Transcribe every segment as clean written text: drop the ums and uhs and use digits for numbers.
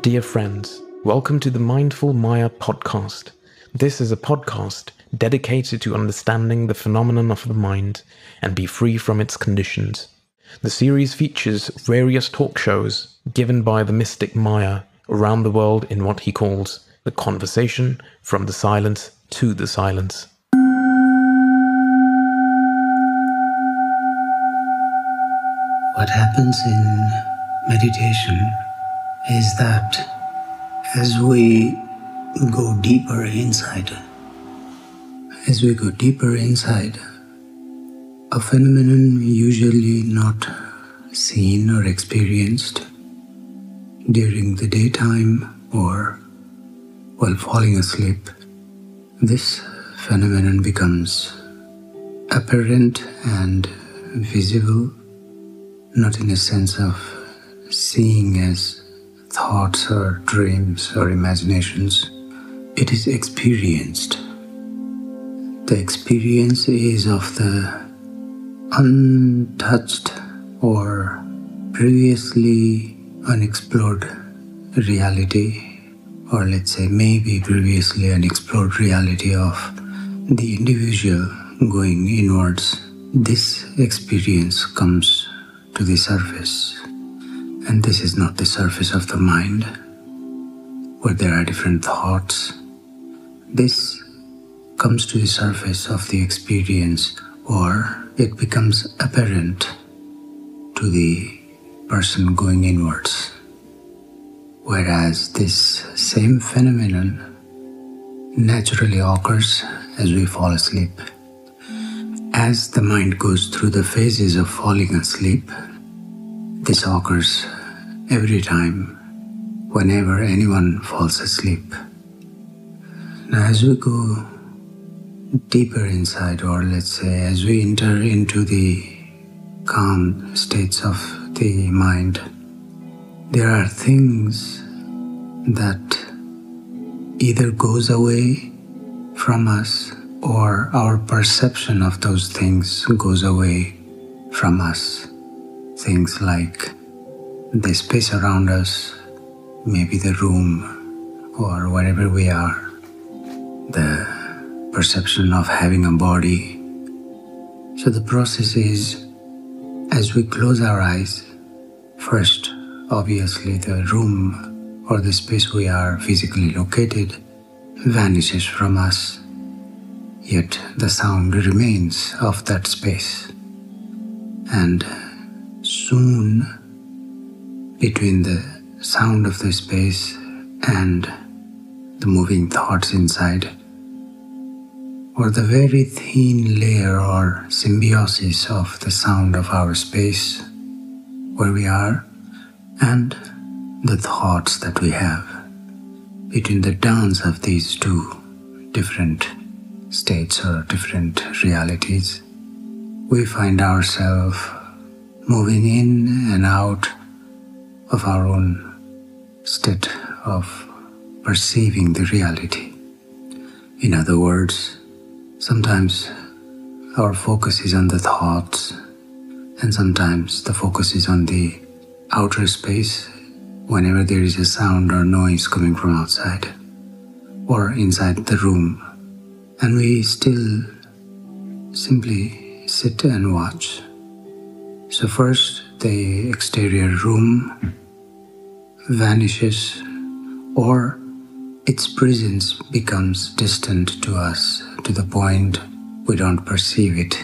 Dear friends, welcome to the Mindful Maya podcast. This is a podcast dedicated to understanding the phenomenon of the mind and be free from its conditions. The series features various talk shows given by the mystic Maya around the world in what he calls the conversation from the silence to the silence. What happens in meditation is that as we go deeper inside, a phenomenon usually not seen or experienced during the daytime or while falling asleep, this phenomenon becomes apparent and visible, not in a sense of seeing as thoughts or dreams or imaginations. It is experienced. The experience is of the untouched or previously unexplored reality, or let's say maybe previously unexplored reality of the individual going inwards. This experience comes to the surface, and this is not the surface of the mind where there are different thoughts. This comes to the surface of the experience, or it becomes apparent to the person going inwards. Whereas this same phenomenon naturally occurs as we fall asleep. As the mind goes through the phases of falling asleep, this occurs every time, whenever anyone falls asleep. Now, as we go deeper inside, or let's say as we enter into the calm states of the mind, there are things that either goes away from us, or our perception of those things goes away from us. Things like the space around us, maybe the room or wherever we are, the perception of having a body. So the process is, as we close our eyes, first, obviously the room or the space we are physically located vanishes from us. Yet the sound remains of that space. And soon, between the sound of the space and the moving thoughts inside, or the very thin layer or symbiosis of the sound of our space where we are and the thoughts that we have, between the dance of these two different states or different realities, we find ourselves moving in and out of our own state of perceiving the reality. In other words, sometimes our focus is on the thoughts, and sometimes the focus is on the outer space whenever there is a sound or noise coming from outside or inside the room. And we still simply sit and watch. So first, the exterior room vanishes, or its presence becomes distant to us to the point we don't perceive it.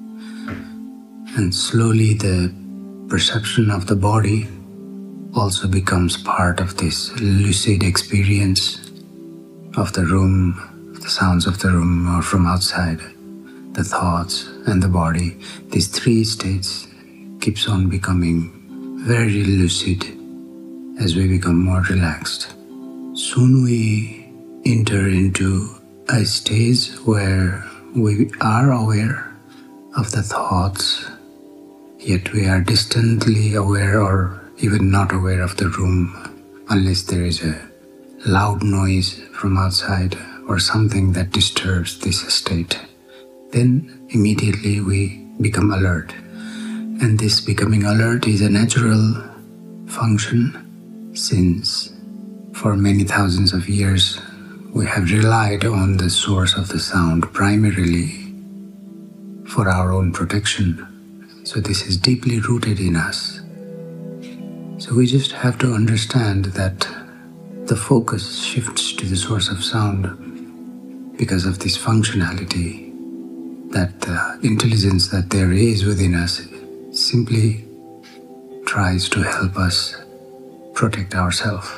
And slowly the perception of the body also becomes part of this lucid experience of the room, the sounds of the room or from outside, the thoughts and the body. These three states keeps on becoming very lucid as we become more relaxed. Soon we enter into a stage where we are aware of the thoughts, yet we are distantly aware or even not aware of the room unless there is a loud noise from outside or something that disturbs this state. Then immediately we become alert. And this becoming alert is a natural function, since For many thousands of years, we have relied on the source of the sound primarily for our own protection. So this is deeply rooted in us. So we just have to understand that the focus shifts to the source of sound because of this functionality, that the intelligence that there is within us simply tries to help us protect ourselves.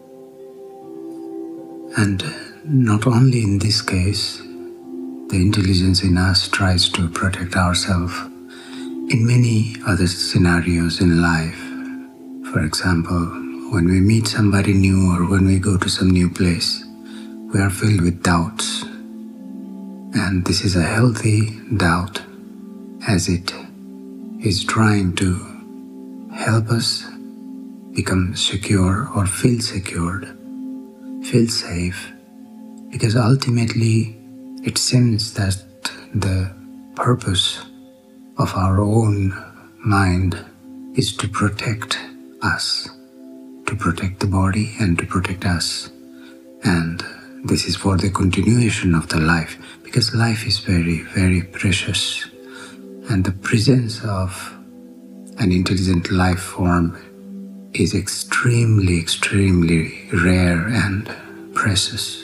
And not only in this case, the intelligence in us tries to protect ourselves in many other scenarios in life. For example, when we meet somebody new or when we go to some new place, we are filled with doubts. And this is a healthy doubt, as it is trying to help us become secure or feel secured, feel safe, because ultimately it seems that the purpose of our own mind is to protect us, to protect the body and to protect us. And this is for the continuation of the life, because life is very, very precious. And the presence of an intelligent life form is extremely, extremely rare and precious.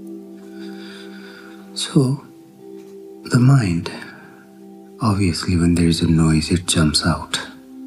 So, the mind, obviously when there is a noise, it jumps out.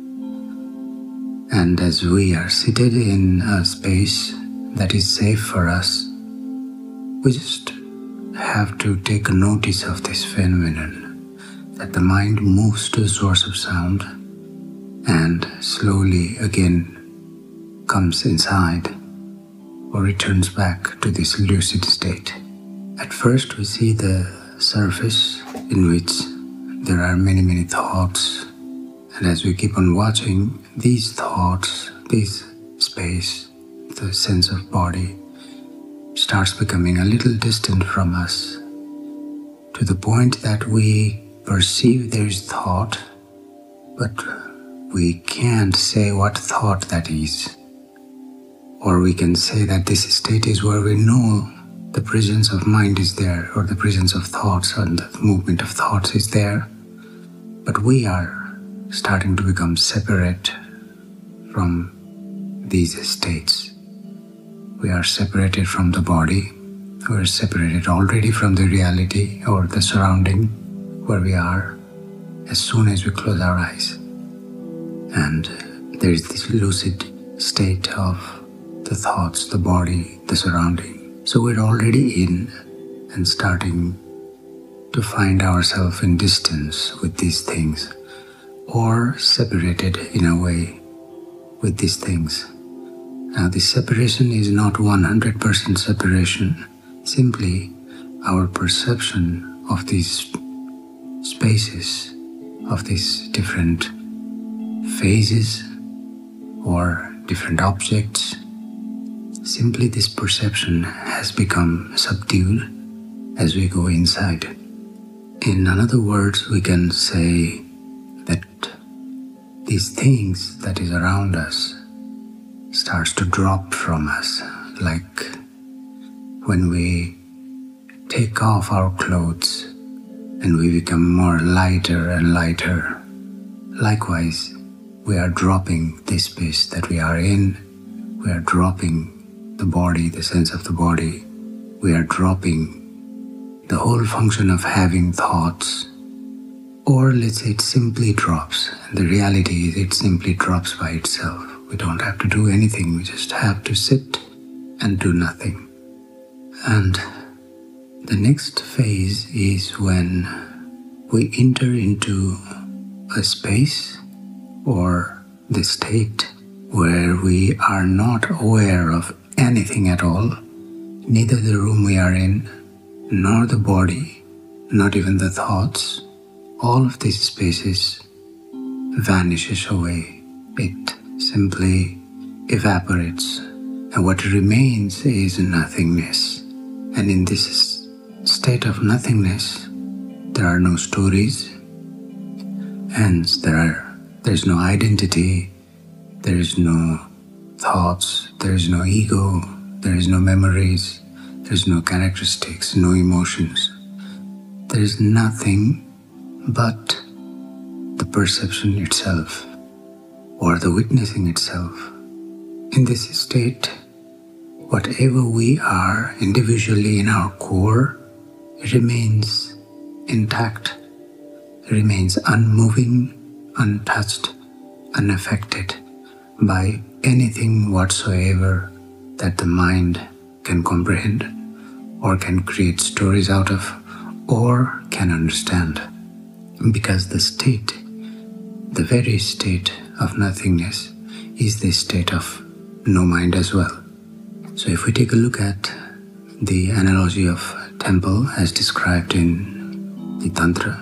And as we are seated in a space that is safe for us, we just have to take notice of this phenomenon, that the mind moves to the source of sound and slowly again comes inside or returns back to this lucid state. At first we see the surface in which there are many, many thoughts, and as we keep on watching, these thoughts, this space, the sense of body starts becoming a little distant from us, to the point that we perceive there is thought, but we can't say what thought that is. Or we can say that this state is where we know the presence of mind is there, or the presence of thoughts and the movement of thoughts is there, but we are starting to become separate from these states. We are separated from the body, we are separated already from the reality or the surrounding where we are as soon as we close our eyes. And there is this lucid state of the thoughts, the body, the surrounding. So we're already in and starting to find ourselves in distance with these things, or separated in a way with these things. Now this separation is not 100% separation, simply our perception of these spaces, of these different phases or different objects. Simply this perception has become subdued as we go inside. In other words, we can say that these things that is around us starts to drop from us, like when we take off our clothes and we become more lighter and lighter. Likewise, we are dropping this space that we are in, we are dropping the body, the sense of the body, we are dropping the whole function of having thoughts, or let's say it simply drops, and the reality is it simply drops by itself. We don't have to do anything, we just have to sit and do nothing. And the next phase is when we enter into a space or the state where we are not aware of anything at all, neither the room we are in, nor the body, not even the thoughts. All of these spaces vanishes away. It simply evaporates, and what remains is nothingness. And in this state of nothingness, there are no stories, hence there's no identity, there is no thoughts, there is no ego, There is no memories, there is no characteristics, no emotions. There is nothing but the perception itself or the witnessing itself. In this state, whatever we are individually in our core remains intact, remains unmoving, untouched, unaffected by anything whatsoever that the mind can comprehend or can create stories out of or can understand. Because the state, the very state of nothingness, is the state of no mind as well. So if we take a look at the analogy of temple as described in the Tantra,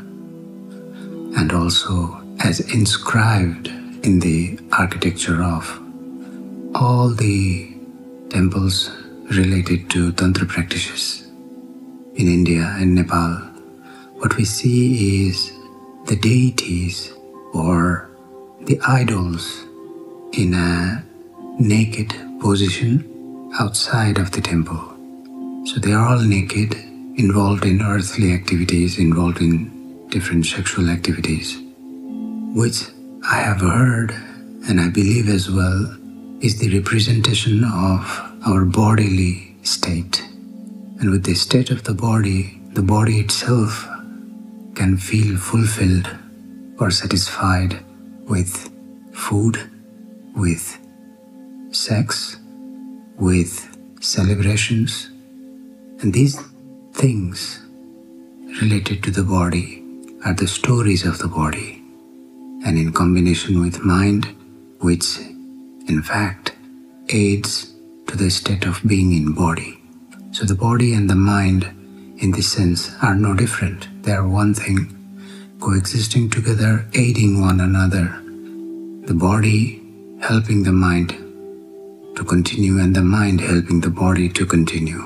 and also as inscribed in the architecture of all the temples related to Tantra practices in India and Nepal, what we see is the deities or the idols in a naked position outside of the temple. So they are all naked, involved in earthly activities, involved in different sexual activities, which I have heard and I believe as well is the representation of our bodily state. And with the state of the body itself can feel fulfilled or satisfied with food, with sex, with celebrations. And these things related to the body are the stories of the body, and in combination with mind, which in fact aids to the state of being in body. So the body and the mind in this sense are no different. They are one thing, coexisting together, aiding one another. The body helping the mind to continue and the mind helping the body to continue.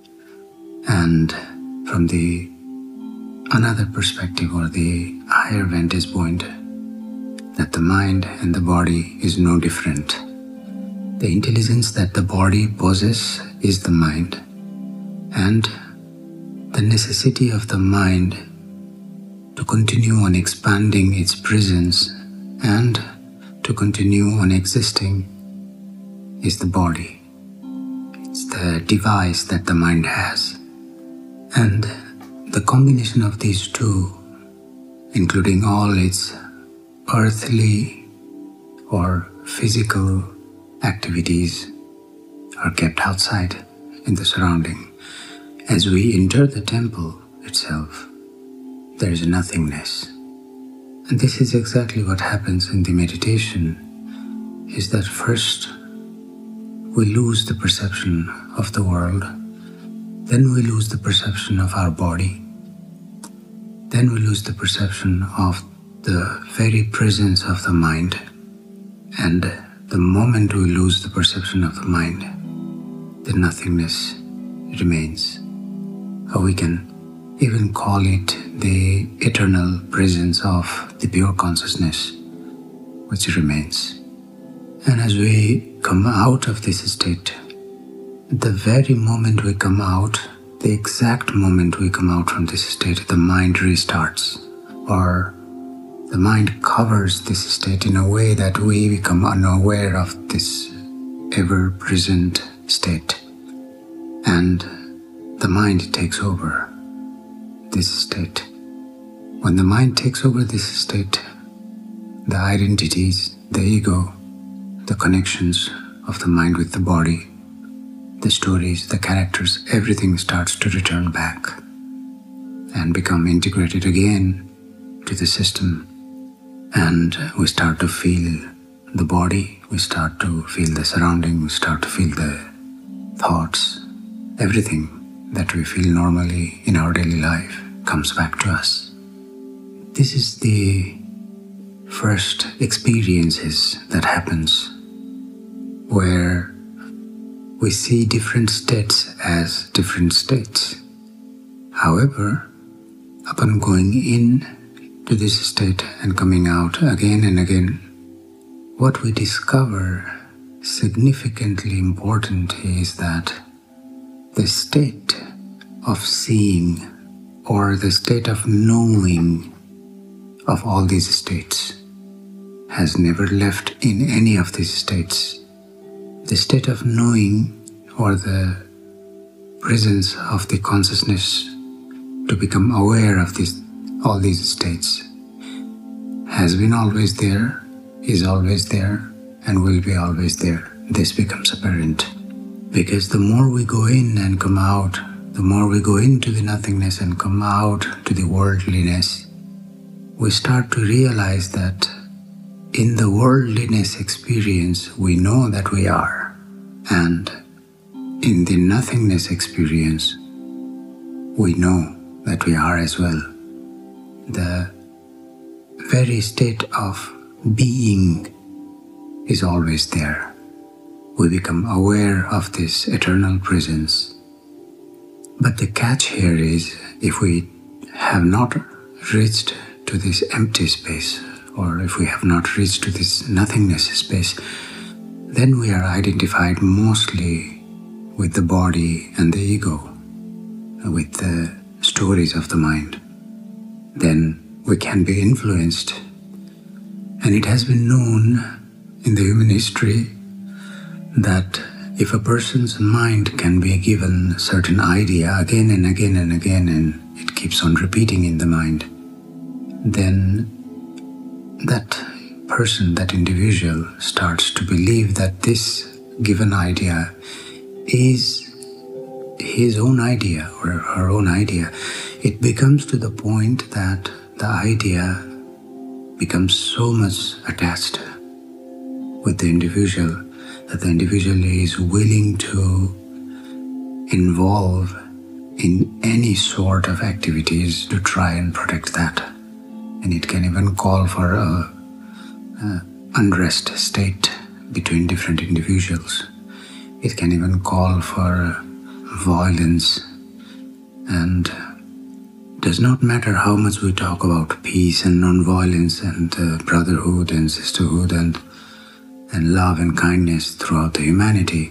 And from the another perspective or the higher vantage point, that the mind and the body is no different. The intelligence that the body possesses is the mind, and the necessity of the mind to continue on expanding its presence and to continue on existing is the body. It's the device that the mind has. And the combination of these two, including all its earthly or physical activities, are kept outside in the surrounding. As we enter the temple itself, there is nothingness. And this is exactly what happens in the meditation, is that first we lose the perception of the world, then we lose the perception of our body, then we lose the perception of the very presence of the mind, and the moment we lose the perception of the mind, the nothingness remains. Or we can even call it the eternal presence of the pure consciousness, which remains. And as we come out of this state, the very moment we come out, the exact moment we come out from this state, the mind restarts, or the mind covers this state in a way that we become unaware of this ever-present state. And the mind takes over this state. When the mind takes over this state, the identities, the ego, the connections of the mind with the body, the stories, the characters, everything starts to return back and become integrated again to the system. And we start to feel the body, we start to feel the surrounding, we start to feel the thoughts. Everything that we feel normally in our daily life comes back to us. This is the first experiences that happens, where we see different states as different states. However, upon going in to this state and coming out again and again, what we discover significantly important is that the state of seeing or the state of knowing of all these states has never left in any of these states. The state of knowing or the presence of the consciousness to become aware of all these states has been always there, is always there, and will be always there. This becomes apparent because the more we go in and come out, the more we go into the nothingness and come out to the worldliness, we start to realize that in the worldliness experience we know that we are, and in the nothingness experience we know that we are as well. The very state of being is always there. We become aware of this eternal presence. But the catch here is, if we have not reached to this empty space, or if we have not reached to this nothingness space, then we are identified mostly with the body and the ego, with the stories of the mind. Then we can be influenced. And it has been known in the human history that if a person's mind can be given a certain idea again and again and again, and it keeps on repeating in the mind, then that person, that individual, starts to believe that this given idea is his own idea or her own idea. It becomes to the point that the idea becomes so much attached with the individual that the individual is willing to involve in any sort of activities to try and protect that. And it can even call for a unrest state between different individuals. It can even call for violence, and does not matter how much we talk about peace and non-violence and brotherhood and sisterhood and love and kindness throughout the humanity,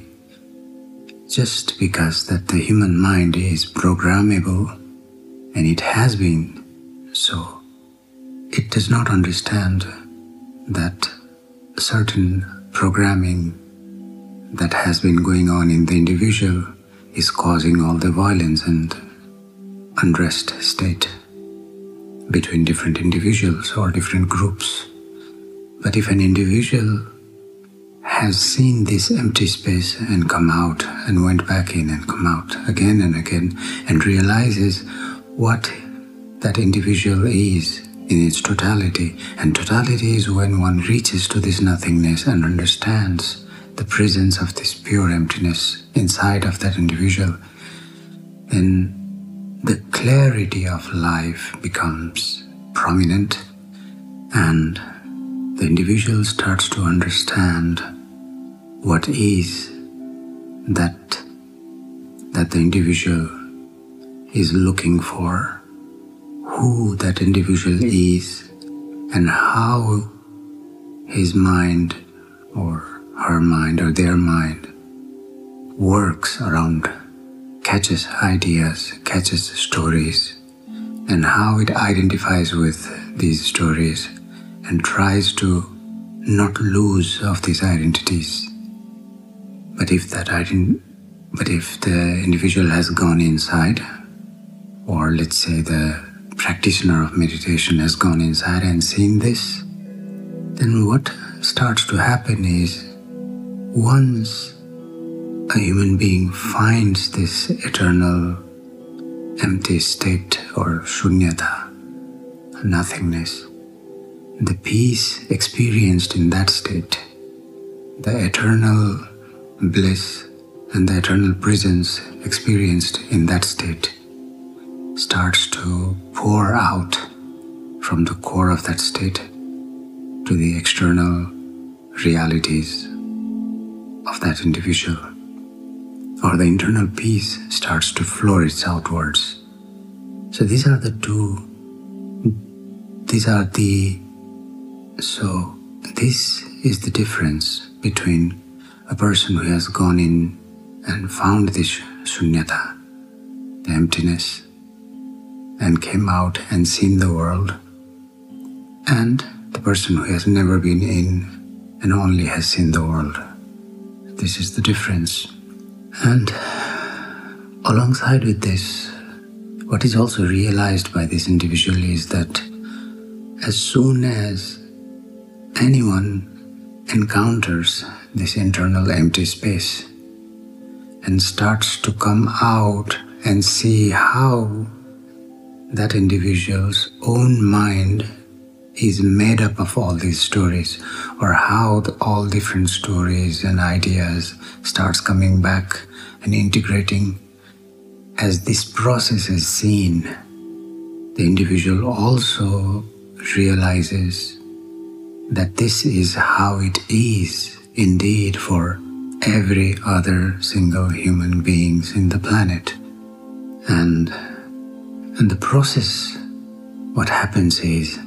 just because that the human mind is programmable, and it has been so. It does not understand that certain programming that has been going on in the individual is causing all the violence and unrest state between different individuals or different groups. But if an individual has seen this empty space and come out and went back in and come out again and again and realizes what that individual is in its totality, and totality is when one reaches to this nothingness and understands the presence of this pure emptiness inside of that individual, then the clarity of life becomes prominent, and the individual starts to understand what is that the individual is looking for, who that individual is, and how his mind or her mind or their mind works around, catches ideas, catches stories, and how it identifies with these stories and tries to not lose of these identities. But if the individual has gone inside, or let's say the practitioner of meditation has gone inside and seen this, then what starts to happen is, once a human being finds this eternal empty state or shunyata, nothingness, the peace experienced in that state, the eternal bliss and the eternal presence experienced in that state starts to pour out from the core of that state to the external realities of that individual, or the internal peace starts to flourish outwards. So this is the difference between a person who has gone in and found this shunyata, the emptiness, and came out and seen the world, and the person who has never been in and only has seen the world. This is the difference. And alongside with this, what is also realized by this individual is that as soon as anyone encounters this internal empty space and starts to come out and see how that individual's own mind is made up of all these stories, or how all different stories and ideas starts coming back and integrating, as this process is seen, the individual also realizes that this is how it is indeed for every other single human beings in the planet. And the process, what happens is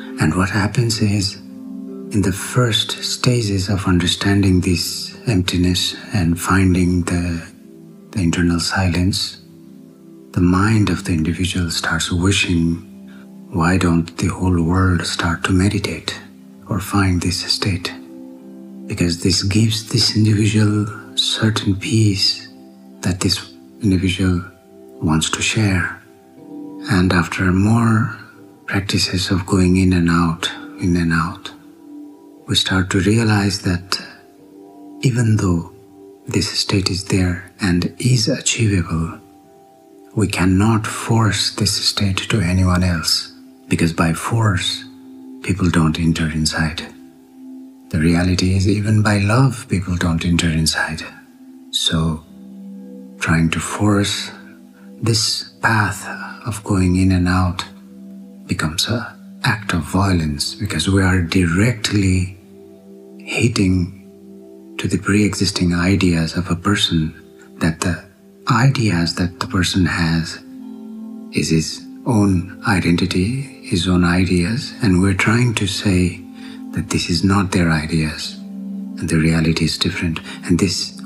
in the first stages of understanding this emptiness and finding the internal silence, the mind of the individual starts wishing, why don't the whole world start to meditate or find this state? Because this gives this individual certain peace that this individual wants to share. And after more practices of going in and out, we start to realize that even though this state is there and is achievable, we cannot force this state to anyone else, because by force, people don't enter inside. The reality is, even by love, people don't enter inside. So, trying to force this path of going in and out becomes an act of violence, because we are directly hitting to the pre-existing ideas of a person, that the ideas that the person has is his own identity, his own ideas, and we're trying to say that this is not their ideas and the reality is different. And this,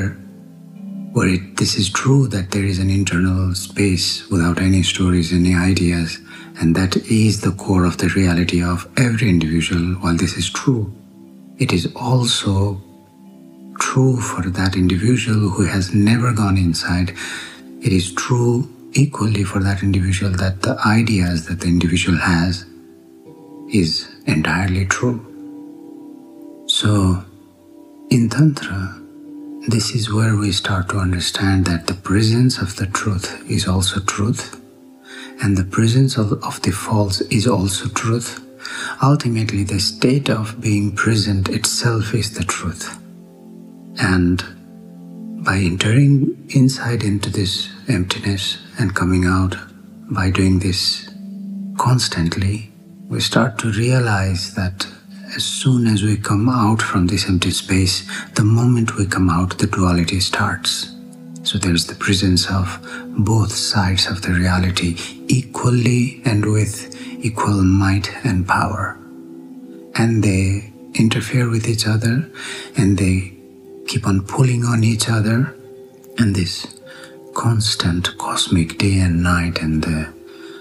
this is true that there is an internal space without any stories, any ideas, and that is the core of the reality of every individual. While this is true, it is also true for that individual who has never gone inside. It is true equally for that individual that the ideas that the individual has is entirely true. So, in Tantra, this is where we start to understand that the presence of the truth is also truth, and the presence of the false is also truth. Ultimately, the state of being present itself is the truth. And by entering inside into this emptiness and coming out, by doing this constantly, we start to realize that as soon as we come out from this empty space, the moment we come out, the duality starts. So there's the presence of both sides of the reality equally and with equal might and power. And they interfere with each other, and they keep on pulling on each other, and this constant cosmic day and night, and the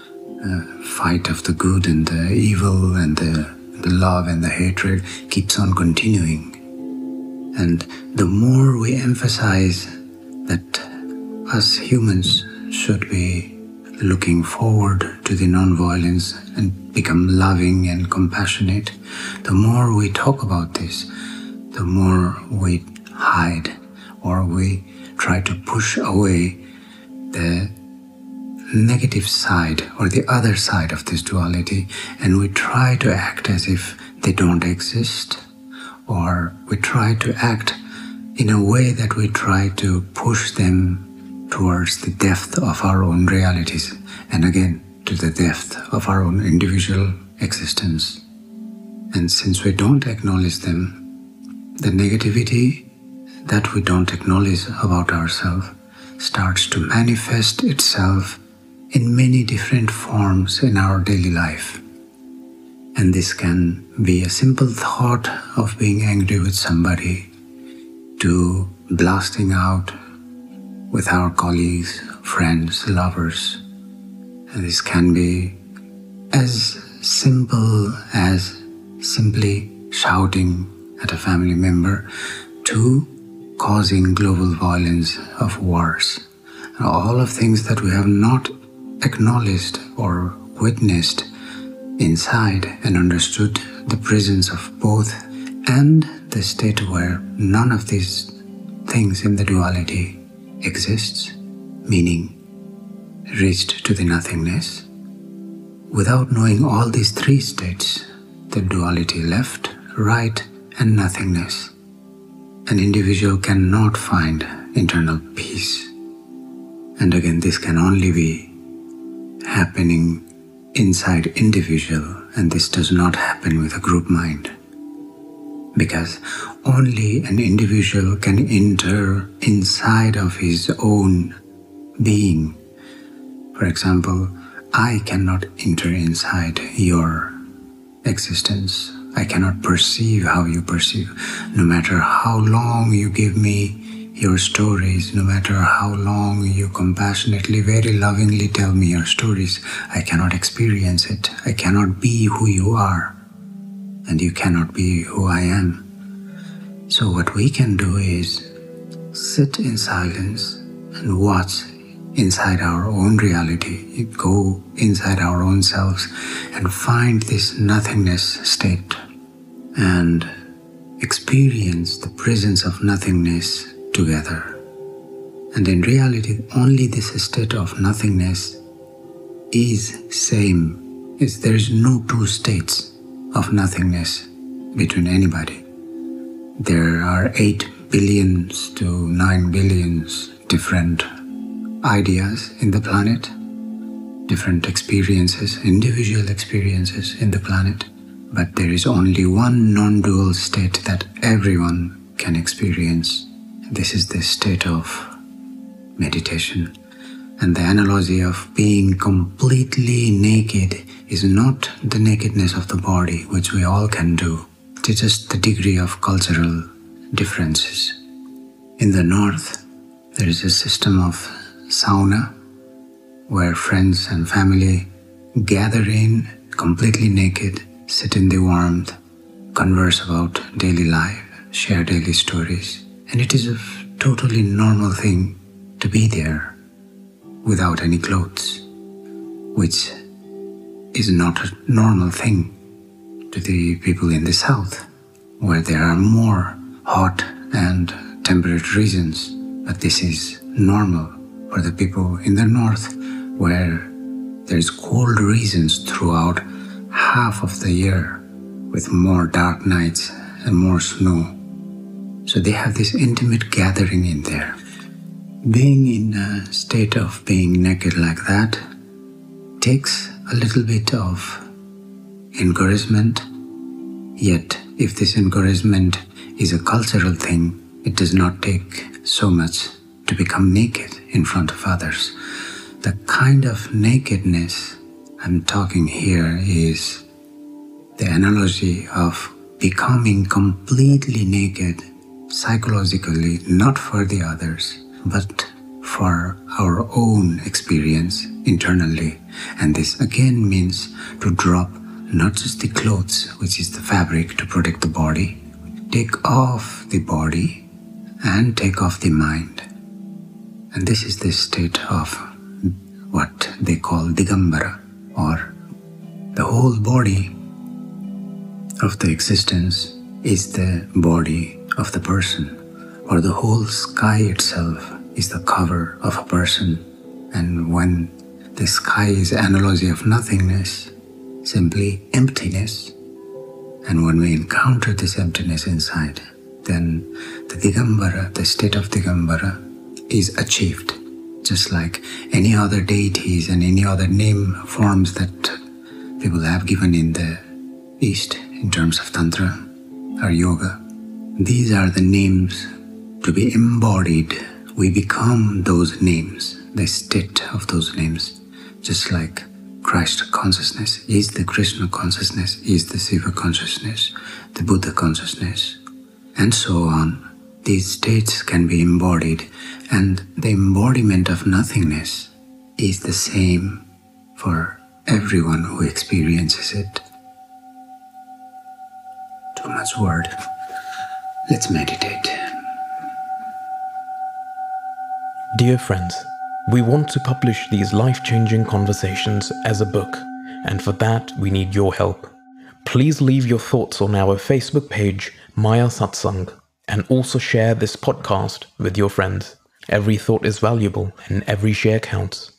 fight of the good and the evil, and the love and the hatred keeps on continuing. And the more we emphasize that us humans should be looking forward to the non-violence and become loving and compassionate, the more we talk about this, the more we hide or we try to push away the negative side or the other side of this duality, and we try to act as if they don't exist, or we try to act in a way that we try to push them towards the depth of our own realities, and again to the depth of our own individual existence. And since we don't acknowledge them, the negativity that we don't acknowledge about ourselves starts to manifest itself in many different forms in our daily life. And this can be a simple thought of being angry with somebody, to blasting out with our colleagues, friends, lovers. And this can be as simple as simply shouting at a family member to causing global violence of wars. And all of things that we have not acknowledged or witnessed inside and understood the presence of both, and the state where none of these things in the duality exists, meaning reached to the nothingness. Without knowing all these three states, the duality, left, right, and nothingness, an individual cannot find internal peace. And again, this can only be happening inside individual, and this does not happen with a group mind, because only an individual can enter inside of his own being. For example, I cannot enter inside your existence. I cannot perceive how you perceive. No matter how long you give me your stories, no matter how long you compassionately, very lovingly tell me your stories, I cannot experience it. I cannot be who you are, and you cannot be who I am. So what we can do is sit in silence and watch inside our own reality, go inside our own selves and find this nothingness state and experience the presence of nothingness together. And in reality, only this state of nothingness is same. There is no two states of nothingness between anybody. There are 8 billions to 9 billions different ideas in the planet, different experiences, individual experiences in the planet, but there is only one non-dual state that everyone can experience. This is the state of meditation. And the analogy of being completely naked is not the nakedness of the body, which we all can do. It is just the degree of cultural differences. In the north, there is a system of sauna where friends and family gather in completely naked, sit in the warmth, converse about daily life, share daily stories. And it is a totally normal thing to be there without any clothes, which is not a normal thing to the people in the south, where there are more hot and temperate regions. But this is normal for the people in the north, where there is cold regions throughout half of the year, with more dark nights and more snow. So they have this intimate gathering in there. Being in a state of being naked like that takes a little bit of encouragement. Yet, if this encouragement is a cultural thing, it does not take so much to become naked in front of others. The kind of nakedness I'm talking here is the analogy of becoming completely naked psychologically, not for the others, but for our own experience internally. And this again means to drop not just the clothes, which is the fabric to protect the body, take off the body and take off the mind. And this is the state of what they call Digambara, or the whole body of the existence is the body of the person, or the whole sky itself is the cover of a person. And when the sky is an analogy of nothingness, simply emptiness, and when we encounter this emptiness inside, then the Digambara, the state of Digambara, is achieved. Just like any other deities and any other name forms that people have given in the East in terms of Tantra or Yoga, these are the names to be embodied. We become those names, the state of those names, just like Christ consciousness is the Krishna consciousness, is the Shiva consciousness, the Buddha consciousness, and so on. these states can be embodied, and the embodiment of nothingness is the same for everyone who experiences it. Too much word. Let's meditate. Dear friends, we want to publish these life-changing conversations as a book, and for that we need your help. Please leave your thoughts on our Facebook page, Maya Satsang, and also share this podcast with your friends. Every thought is valuable and every share counts.